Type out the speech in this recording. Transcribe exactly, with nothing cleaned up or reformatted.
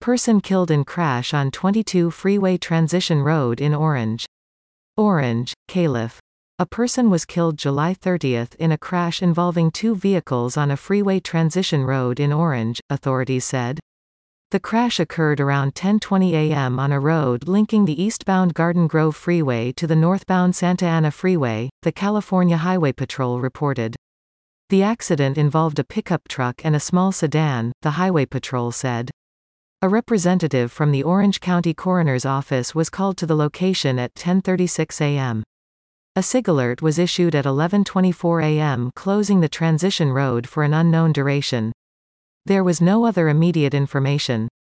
person killed in crash on twenty-two Freeway Transition Road in Orange. Orange, Calif. A person was killed July thirtieth in a crash involving two vehicles on a freeway transition road in Orange, authorities said. The crash occurred around ten twenty a m on a road linking the eastbound Garden Grove Freeway to the northbound Santa Ana Freeway, the California Highway Patrol reported. The accident involved a pickup truck and a small sedan, the Highway Patrol said. A representative from the Orange County Coroner's Office was called to the location at ten thirty-six a m A SIG-alert was issued at eleven twenty-four a m closing the transition road for an unknown duration. There was no other immediate information.